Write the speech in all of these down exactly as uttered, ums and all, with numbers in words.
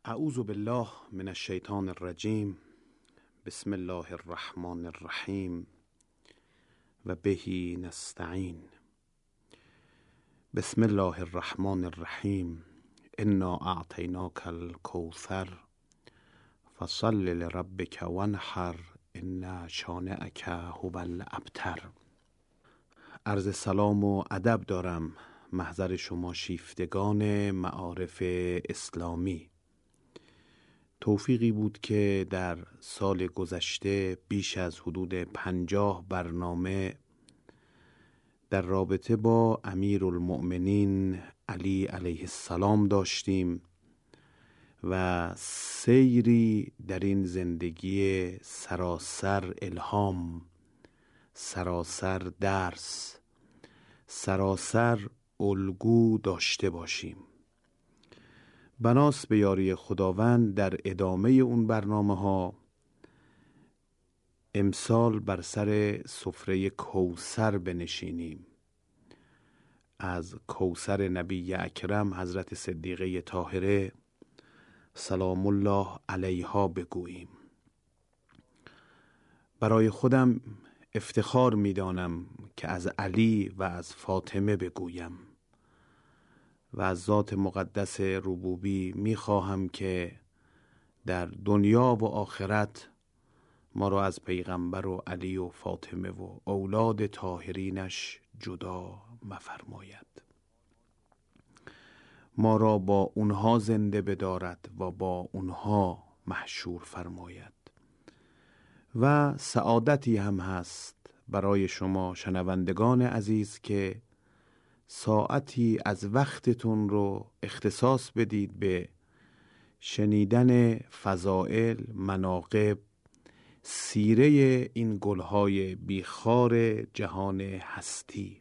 اعوذ بالله من الشیطان الرجیم. بسم الله الرحمن الرحیم و بهی نستعین. بسم الله الرحمن الرحیم. انا اعطیناک الکوثر فصل لربک وانحر ان شانئک هو الابتر. عرض سلام و ادب دارم محضر شما شیفتگان معارف اسلامی. توفیقی بود که در سال گذشته بیش از حدود پنجاه برنامه در رابطه با امیرالمؤمنین علی علیه السلام داشتیم و سیری در این زندگی سراسر الهام، سراسر درس، سراسر الگو داشته باشیم. بناس به یاری خداوند در ادامه اون برنامه ها امسال بر سر سفره کوثر بنشینیم. از کوثر نبی اکرم حضرت صدیقه طاهره سلام الله علیها بگوییم. برای خودم افتخار می‌دانم که از علی و از فاطمه بگویم و از ذات مقدس ربوبی می‌خواهم که در دنیا و آخرت ما را از پیغمبر و علی و فاطمه و اولاد طاهرینش جدا مفرماید. ما را با اونها زنده بدارد و با اونها محشور فرماید. و سعادتی هم هست برای شما شنوندگان عزیز که ساعتی از وقتتون رو اختصاص بدید به شنیدن فضائل، مناقب، سیره این گلهای بیخار جهان هستی.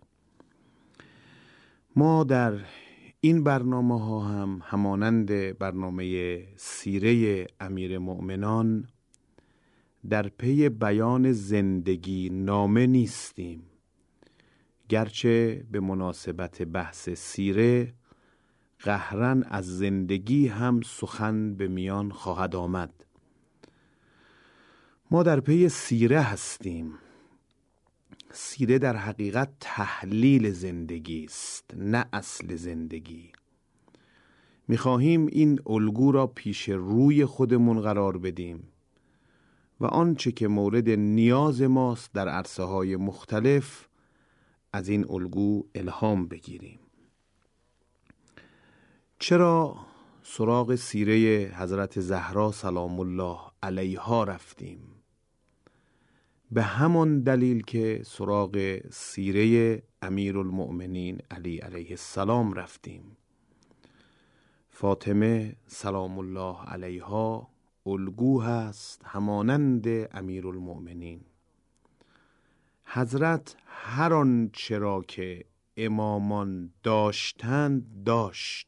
ما در این برنامه ها هم همانند برنامه سیره امیر مؤمنان در پی بیان زندگی نامه نیستیم، گرچه به مناسبت بحث سیره قهرن از زندگی هم سخن به میان خواهد آمد. ما در پی سیره هستیم. سیره در حقیقت تحلیل زندگی است، نه اصل زندگی. می‌خواهیم این الگو را پیش روی خودمون قرار بدیم و آنچه که مورد نیاز ماست در عرصه‌های مختلف از این الگو الهام بگیریم. چرا سراغ سیره حضرت زهرا سلام الله علیها رفتیم؟ به همان دلیل که سراغ سیره امیرالمؤمنین علی علیه السلام رفتیم. فاطمه سلام الله علیها الگو هست همانند امیرالمؤمنین. حضرت هر آن چرا که امامان داشتند داشت.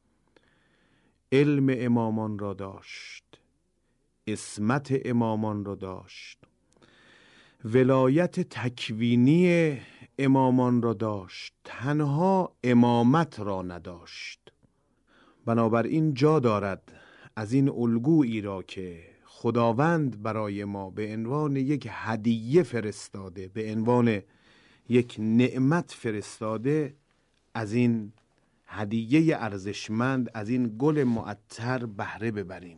علم امامان را داشت، عصمت امامان را داشت، ولایت تکوینی امامان را داشت، تنها امامت را نداشت. بنابراین جا دارد از این الگویی را که خداوند برای ما به عنوان یک هدیه فرستاده، به عنوان یک نعمت فرستاده، از این هدیه ارزشمند، از این گل معطر بهره ببریم.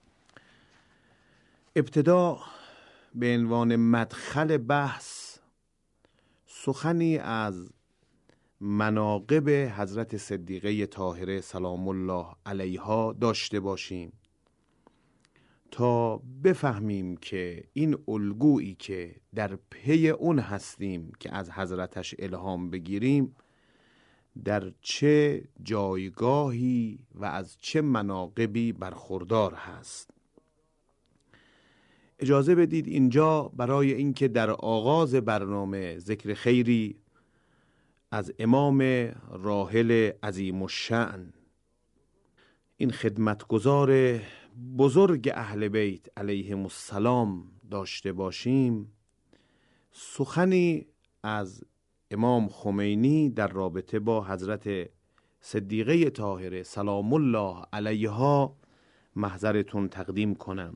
ابتدا به عنوان مدخل بحث سخنی از مناقب حضرت صدیقه طاهره سلام الله علیها داشته باشیم تا بفهمیم که این الگویی که در پی اون هستیم که از حضرتش الهام بگیریم در چه جایگاهی و از چه مناقبی برخوردار هست. اجازه بدید اینجا برای اینکه در آغاز برنامه ذکر خیری از امام راحل عظیم الشأن، این خدمتگزار بزرگ اهل بیت علیهم السلام داشته باشیم. سخنی از امام خمینی در رابطه با حضرت صدیقه طاهره سلام الله علیها محضرتون تقدیم کنم.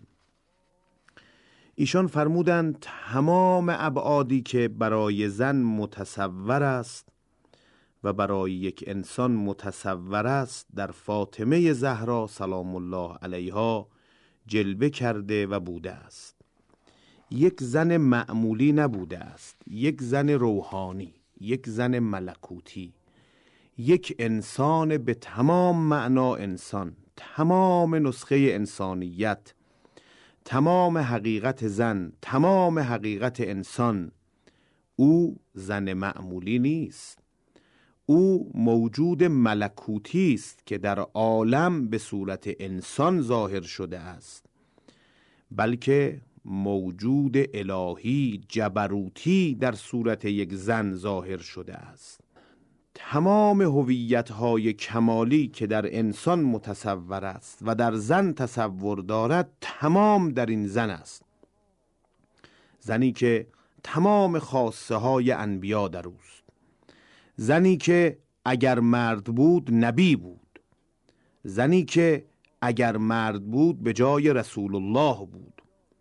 ایشان فرمودند تمام ابعادی که برای زن متصور است و برای یک انسان متصور است در فاطمه زهرا سلام الله علیها جلوه کرده و بوده است. یک زن معمولی نبوده است، یک زن روحانی، یک زن ملکوتی، یک انسان به تمام معنا انسان، تمام نسخه انسانیت، تمام حقیقت زن، تمام حقیقت انسان. او زن معمولی نیست، او موجود ملکوتی است که در عالم به صورت انسان ظاهر شده است، بلکه موجود الهی جبروتی در صورت یک زن ظاهر شده است. تمام هویت‌های کمالی که در انسان متصور است و در زن تصور دارد تمام در این زن است. زنی که تمام خاصه های انبیا در اوست، زنی که اگر مرد بود نبی بود، زنی که اگر مرد بود به جای رسول الله بود.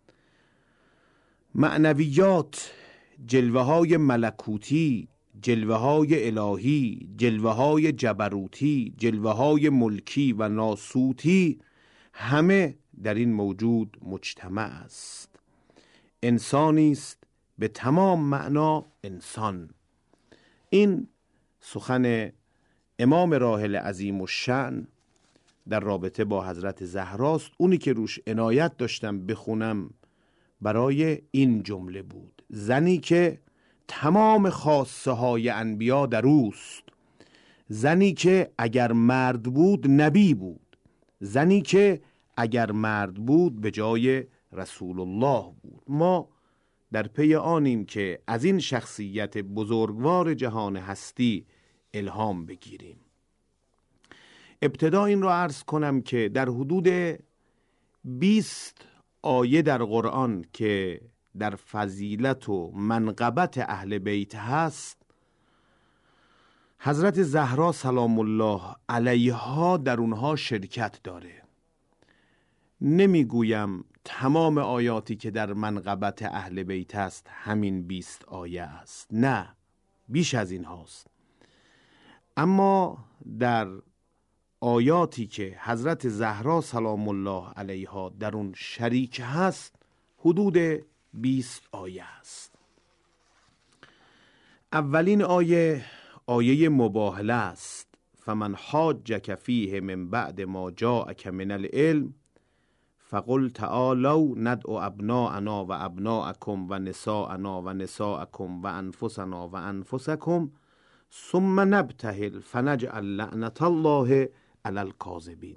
معنویات، جلوه های ملکوتی، جلوه های الهی، جلوه های جبروتی، جلوه های ملکی و ناسوتی همه در این موجود مجتمع است. انسانی است به تمام معنا انسان. این سخن امام راحل عظیم الشأن در رابطه با حضرت زهراست. اونی که روش عنایت داشتم بخونم برای این جمله بود: زنی که تمام خاصه های انبیا در اوست، زنی که اگر مرد بود نبی بود، زنی که اگر مرد بود به جای رسول الله بود. ما در پی آنیم که از این شخصیت بزرگوار جهان هستی الهام بگیریم. ابتدا این را عرض کنم که در حدود بیست آیه در قرآن که در فضیلت و منقبت اهل بیت هست، حضرت زهرا سلام الله علیها در اونها شرکت داره. نمیگویم تمام آیاتی که در منقبت اهل بیت است همین بیست آیه است، نه، بیش از این هاست. اما در آیاتی که حضرت زهرا سلام الله علیها در اون شریک هست حدود بیست آیه است. اولین آیه آیه مباهله است: فمن حاجک فیه من بعد ما جاءک من العلم فقل تعالوا ندعو ابناءنا و ابناءکم و نساءنا و نساءکم و انفسنا و انفسکم ثم نبتهل فنجعل لعنة الله علی الکاذبین.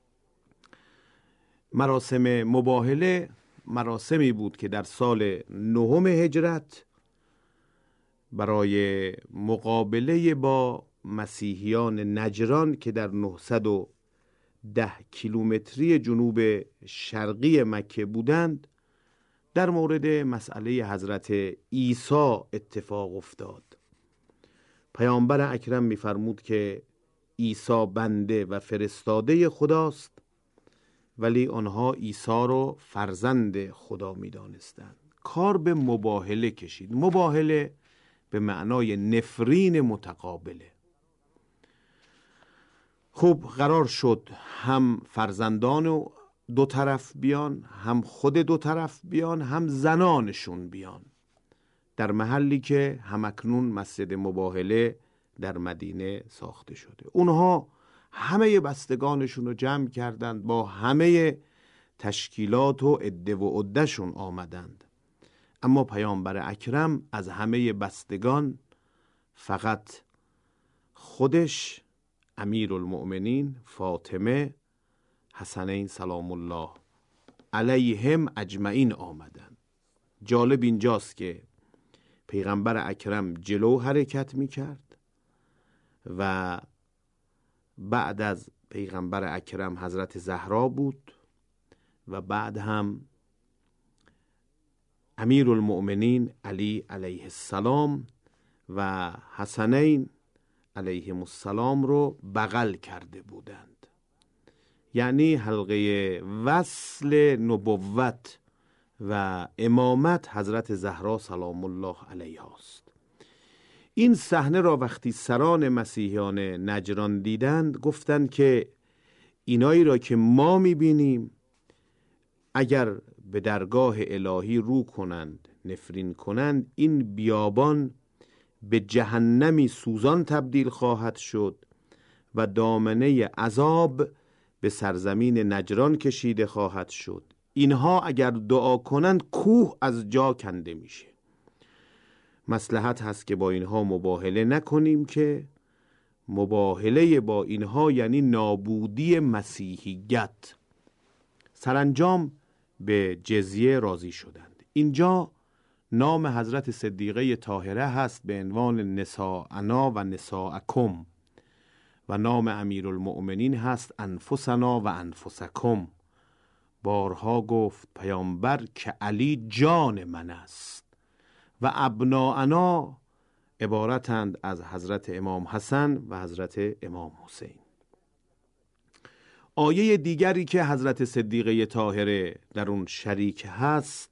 مراسم مباهله مراسمی بود که در سال نهم هجرت برای مقابله با مسیحیان نجران که در نهصد و ده کیلومتری جنوب شرقی مکه بودند در مورد مسئله حضرت عیسی اتفاق افتاد. پیامبر اکرم می‌فرمود که عیسی بنده و فرستاده خداست، ولی آنها عیسی رو فرزند خدا می‌دانستند. کار به مباهله کشید. مباهله به معنای نفرین متقابله. خب قرار شد هم فرزندان دو طرف بیان، هم خود دو طرف بیان، هم زنانشون بیان در محلی که همکنون مسجد مباهله در مدینه ساخته شده. اونها همه بستگانشون رو جمع کردند، با همه تشکیلات و عده و عدهشون آمدند. اما پیامبر اکرم از همه بستگان فقط خودش، امیرالمؤمنین، فاطمه، حسنین سلام الله علیهم اجمعین آمدند. جالب اینجاست که پیغمبر اکرم جلو حرکت میکرد و بعد از پیغمبر اکرم حضرت زهرا بود و بعد هم امیرالمؤمنین علی علیه السلام و حسنین علیهم السلام رو بغل کرده بودند. یعنی حلقه وصل نبوت و امامت حضرت زهرا سلام الله علیها است. این صحنه را وقتی سران مسیحیان نجران دیدند گفتند که اینایی را که ما میبینیم اگر به درگاه الهی رو کنند، نفرین کنند، این بیابان به جهنمی سوزان تبدیل خواهد شد و دامنه عذاب به سرزمین نجران کشیده خواهد شد. اینها اگر دعا کنند کوه از جا کنده میشه. مصلحت هست که با اینها مباهله نکنیم که مباهله با اینها یعنی نابودی مسیحیت. سرانجام به جزیه راضی شدند. اینجا نام حضرت صدیقه طاهره هست به عنوان نساءنا و نساءکم و نام امیرالمؤمنین هست انفسنا و انفسکم. بارها گفت پیامبر که علی جان من است و ابناءنا عبارتند از حضرت امام حسن و حضرت امام حسین. آیه دیگری که حضرت صدیقه طاهره در اون شریک هست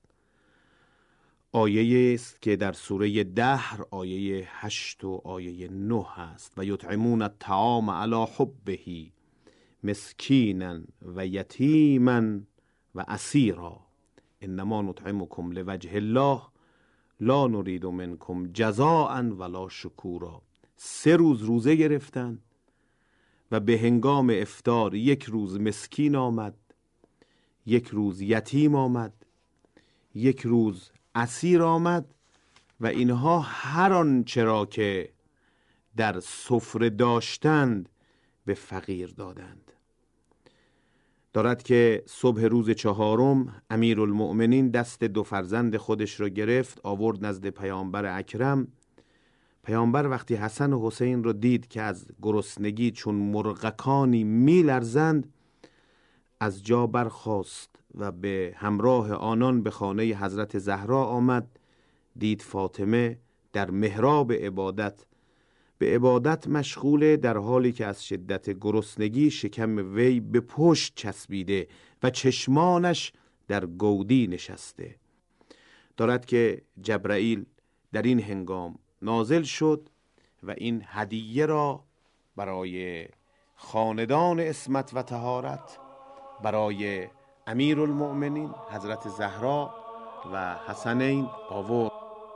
آیه است که در سوره دهر آیه هشت و آیه نه هست و یطعمون الطعام علی حبه مسکینا و یتیما و اسیرا انما نطعمکم لوجه الله لا نرید منکم جزاء ولا شکورا. سه روز روزه گرفتن و به هنگام افطار یک روز مسکین آمد، یک روز یتیم آمد، یک روز اسیر آمد و اینها هر آنچه را که در سفره داشتند به فقیر دادند. دارد که صبح روز چهارم امیرالمؤمنین دست دو فرزند خودش را گرفت آورد نزد پیامبر اکرم. پیامبر وقتی حسن و حسین را دید که از گرسنگی چون مرغکانی می لرزند از جا برخاست و به همراه آنان به خانه حضرت زهرا آمد. دید فاطمه در محراب عبادت به عبادت مشغوله، در حالی که از شدت گرسنگی شکم وی به پشت چسبیده و چشمانش در گودی نشسته. دارد که جبرائیل در این هنگام نازل شد و این هدیه را برای خاندان عصمت و طهارت، برای امیرالمؤمنین حضرت زهرا و حسنین آورد.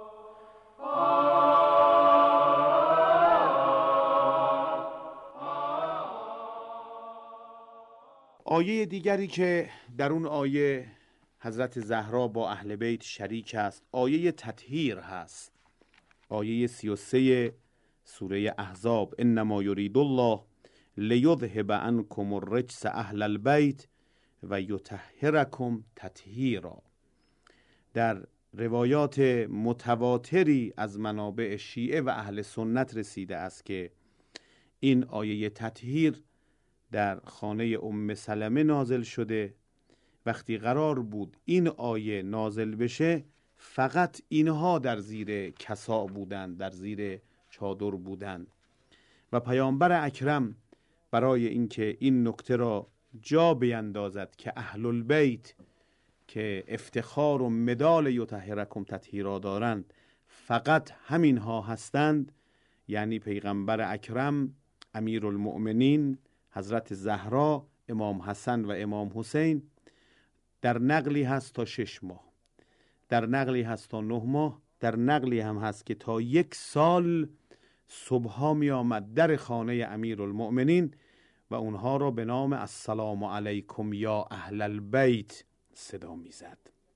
آیه دیگری که در اون آیه حضرت زهرا با اهل بیت شریک است آیه تطهیر هست. آیه سی و سه سوره احزاب انما یرید الله لیذهب عنکم الرجس اهل البیت و یطهرکم تطهیرا. در روایات متواتری از منابع شیعه و اهل سنت رسیده است که این آیه تطهیر در خانه ام سلمه نازل شده. وقتی قرار بود این آیه نازل بشه فقط اینها در زیر کسا بودند، در زیر چادر بودند و پیامبر اکرم برای اینکه این نکته را جا بیندازد که اهل البیت که افتخار و مدال یطهرکم تطهیرا دارند فقط همین ها هستند، یعنی پیغمبر اکرم، امیرالمؤمنین حضرت زهرا، امام حسن و امام حسین، در نقلی هست تا شش ماه، در نقلی هست تا نه ماه، در نقلی هم هست که تا یک سال صبحا می آمد در خانه امیرالمؤمنین و اونها را به نام السلام علیکم یا اهل البیت صدا می زد.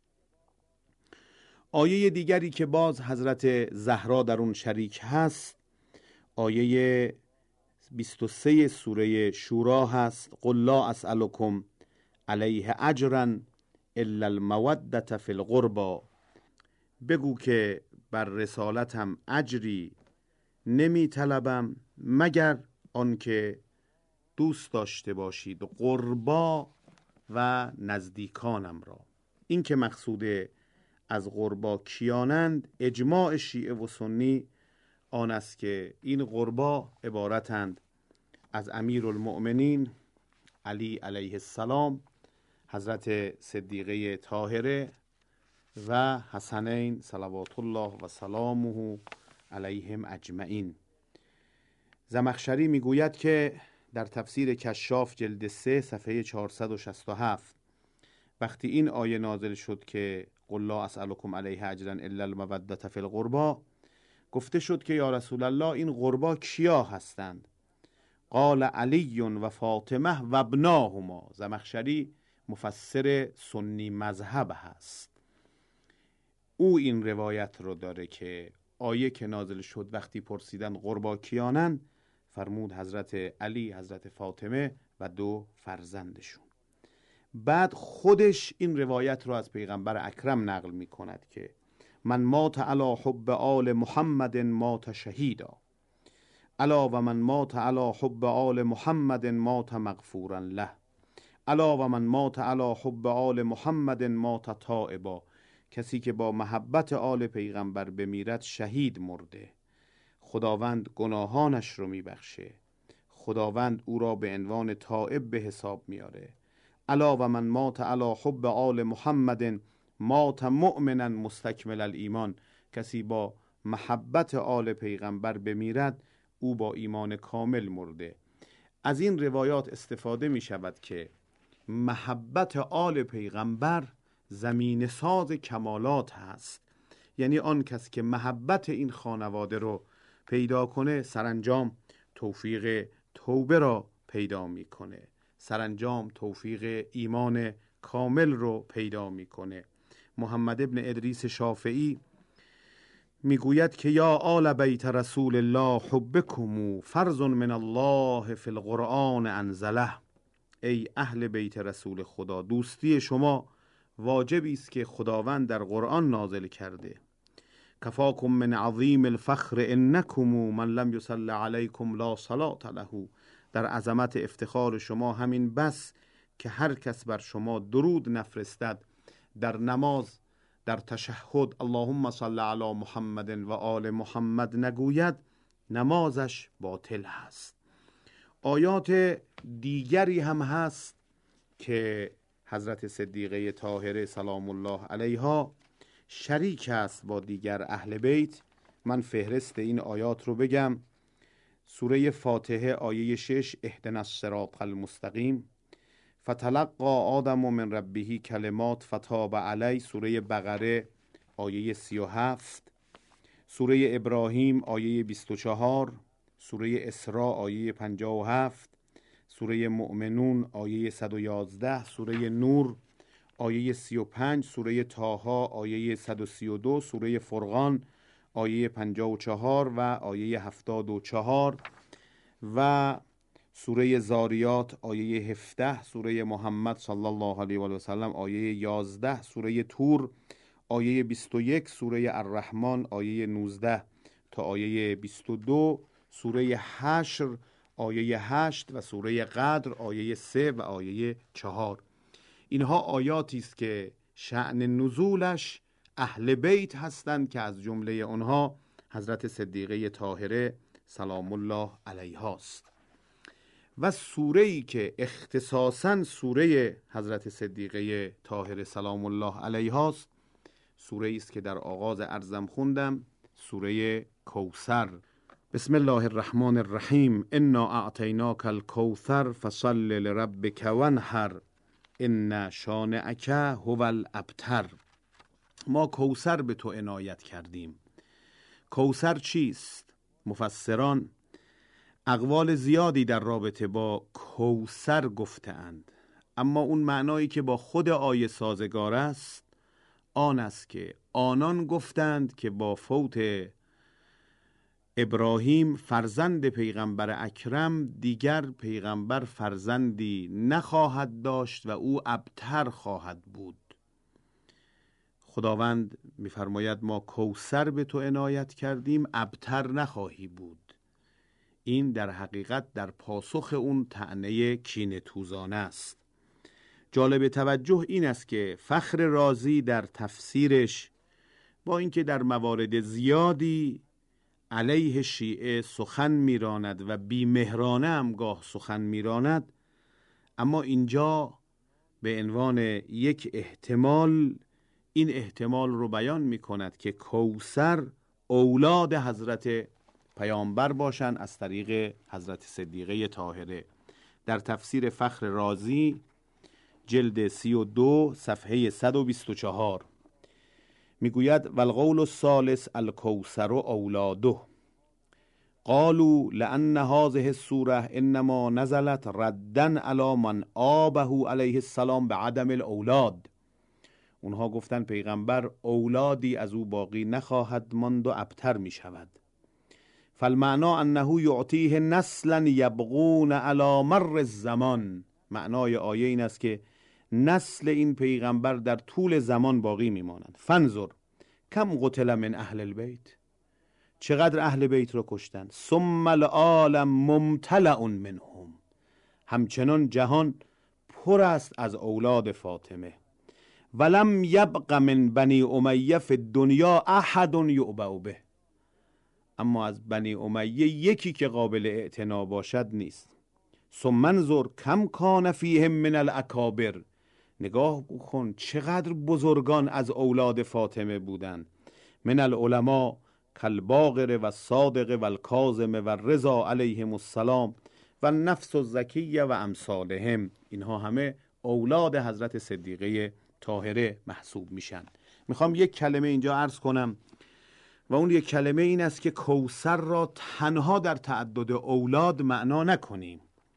آیه دیگری که باز حضرت زهرا در اون شریک هست آیه بیست و سه سوره شورا هست قل لا اسألکم علیه اجرا الا المودة فی القربى. بگو که بر رسالتم اجری نمی طلبم مگر آنکه دوست داشته باشید قربا و نزدیکانم را. این که مقصود از قربا کیانند اجماع شیعه و سنی آن است که این قربا عبارتند از امیرالمؤمنین علی علیه السلام، حضرت صدیقه طاهره و حسنین صلوات الله و سلامه علیهم اجمعین. زمخشری میگوید که در تفسیر کشاف جلد سه صفحه چهارصد و شصت و هفت وقتی این آیه نازل شد که قل لا اسألکم علیه اجرا الا المودة فی القربا، گفته شد که یا رسول الله این قربا کیا هستند؟ قال علی و فاطمه و ابناهما. زمخشری مفسر سنی مذهب هست، او این روایت رو داره که آیه که نازل شد وقتی پرسیدن قربا کیانن، فرمود حضرت علی، حضرت فاطمه و دو فرزندشون. بعد خودش این روایت رو از پیغمبر اکرم نقل می کند که من مات علی حب آل محمد مات شهیدا، الا و من مات علی حب آل محمد مات مغفورا له، الا و من مات علی حب آل محمد مات تائبا. کسی که با محبت آل پیغمبر بمیرد شهید مرده، خداوند گناهانش رو میبخشه، خداوند او را به عنوان تائب به حساب میاره. الا و من مات علی حب آل محمد مات مؤمنا مستکمل الایمان. کسی با محبت آل پیغمبر بمیرد او با ایمان کامل مرده. از این روایات استفاده می شود که محبت آل پیغمبر زمین ساز کمالات هست، یعنی آن کس که محبت این خانواده رو پیدا کنه سرانجام توفیق توبه را پیدا میکنه، سرانجام توفیق ایمان کامل رو پیدا میکنه. محمد ابن ادریس شافعی میگوید که یا آل بیت رسول الله حبکم فرض من الله فی القرآن انزله. ای اهل بیت رسول خدا، دوستی شما واجبی است که خداوند در قرآن نازل کرده. کفاکم من عظیم الفخر انکم من لم یصلی علیکم لا صلاة له. در عظمت افتخار شما همین بس که هر کس بر شما درود نفرستد، در نماز در تشهد اللهم صل علی محمد و آل محمد نگوید، نمازش باطل هست. آیات دیگری هم هست که حضرت صدیقه طاهره سلام الله علیها شریک است با دیگر اهل بیت. من فهرست این آیات رو بگم. سوره فاتحه آیه شش اهدنا الصراط المستقیم، فتلقى آدم من ربه کلمات فتاب علی. سوره بقره آیه سی و هفت، سوره ابراهیم آیه بیست و چهار، سوره اسراء آیه پنجاه و هفت، سوره مؤمنون آیه صد و یازده، سوره نور آیه سی و پنج، سوره طه آیه صد و سی و دو، سوره فرقان آیه پنجاه و چهار و آیه هفتاد و چهار و سوره زاریات آیه هفده، سوره محمد صلی الله علیه و سلم آیه یازده، سوره تور آیه بیست و یک، سوره الرحمن آیه نوزده تا آیه بیست و دو، سوره حشر آیه هشت و سوره قدر آیه سه و آیه چهار. اینها آیاتی است که شأن نزولش اهل بیت هستند که از جمله آنها حضرت صدیقه طاهره سلام الله علیها است. و سوره‌ای که اختصاصاً سوره حضرت صدیقه طاهره سلام الله علیها است، سوره‌ای است که در آغاز عرضم خوندم، سوره کوثر. بسم الله الرحمن الرحیم. انا اعطیناک الکوثر فصل لربک وانحر ان شانئک هو الابتر. ما کوثر به تو عنایت کردیم. کوثر چیست؟ مفسران اقوال زیادی در رابطه با کوثر گفتند، اما اون معنایی که با خود آیه سازگار است آن است که آنان گفتند که با فوت ابراهیم فرزند پیغمبر اکرم دیگر پیغمبر فرزندی نخواهد داشت و او ابتر خواهد بود. خداوند می‌فرماید ما کوثر به تو عنایت کردیم، ابتر نخواهی بود. این در حقیقت در پاسخ اون طعنه کینه توزانه است. جالب توجه این است که فخر رازی در تفسیرش با اینکه در موارد زیادی علیه شیعه سخن میراند و بیمهرانه هم گاه سخن میراند، اما اینجا به عنوان یک احتمال این احتمال رو بیان می کند که کوثر اولاد حضرت پیامبر باشند از طریق حضرت صدیقه طاهره. در تفسیر فخر رازی جلد سی و دو صفحه صد و بیست و چهار میگوید والقول الثالث الکوثر اولاده قالوا لأن هذه السوره انما نزلت ردا علی من آبه علیه السلام بعدم الاولاد. اونها گفتن پیغمبر اولادی از او باقی نخواهد ماند و ابتر می شود. فالمعنى انه یعطیه نسلا یبغون علی مر الزمان. معنای آیه این است که نسل این پیغمبر در طول زمان باقی می مانند. فانظر کم قتل من اهل البیت، چقدر اهل بیت را کشتند. ثم العالم ممتلئ منهم، همچنان جهان پر است از اولاد فاطمه. ولم یبق من بنی امیه فی الدنیا احد یعبأ به، اما از بنی امیه یکی که قابل اعتنا باشد نیست. ثم انظر کم کان فیهم من الاکابر، نگاه کن چقدر بزرگان از اولاد فاطمه بودند. من العلماء کالباقر و الصادق و الکاظم و الرضا علیهم السلام و النفس الزکیه و امثالهم. اینها همه اولاد حضرت صدیقه طاهره محسوب میشن. میخوام یک کلمه اینجا عرض کنم و اون یک کلمه این است که کوثر را تنها در تعدد اولاد معنا نکنیم،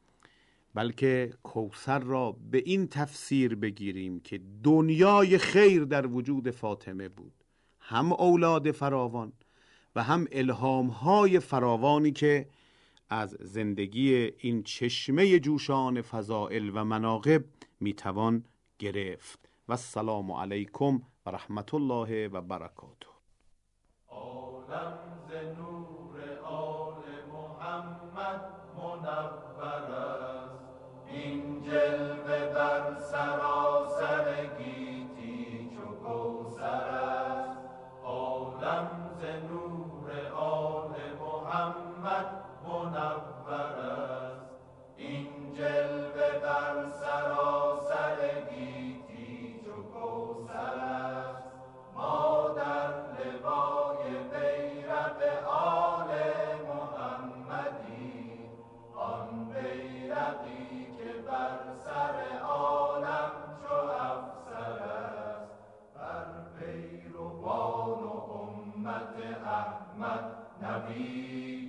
بلکه کوثر را به این تفسیر بگیریم که دنیای خیر در وجود فاطمه بود، هم اولاد فراوان و هم الهام‌های فراوانی که از زندگی این چشمه جوشان فضائل و مناقب میتوان گرفت. و السلام علیکم و رحمت الله و برکاته. عالم ز نور آل محمد منور است، این جلوه بر سراسر گیتی چو کوثر است. عالم ز نور آل محمد منور است، این جلوه بر سراسر گیتی چو کوثر است. ما در لوای بیرق آل محمدی، آن بیرقی که بر سر عالم چو افسر است. بر پیروان و امت احمد نوید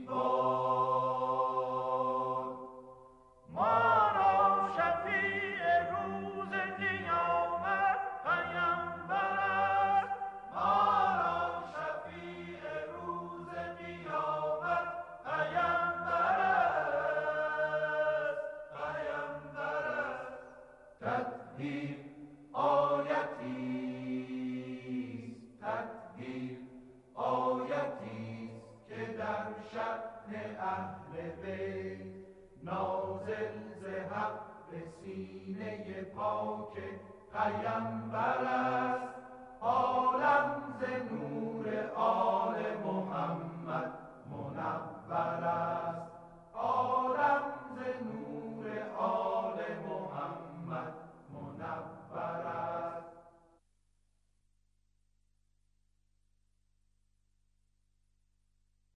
باد. ما را شفیع روز قیامت پیامبر است، ما را شفیع روز قیامت پیامبر است، پیامبر است. تطهیر آیتی است، تطهیر آیتی است که در شأن اهل بیت نازل ز حق به سینه پاک پیامبر است. عالم ز نور آل محمد منور است.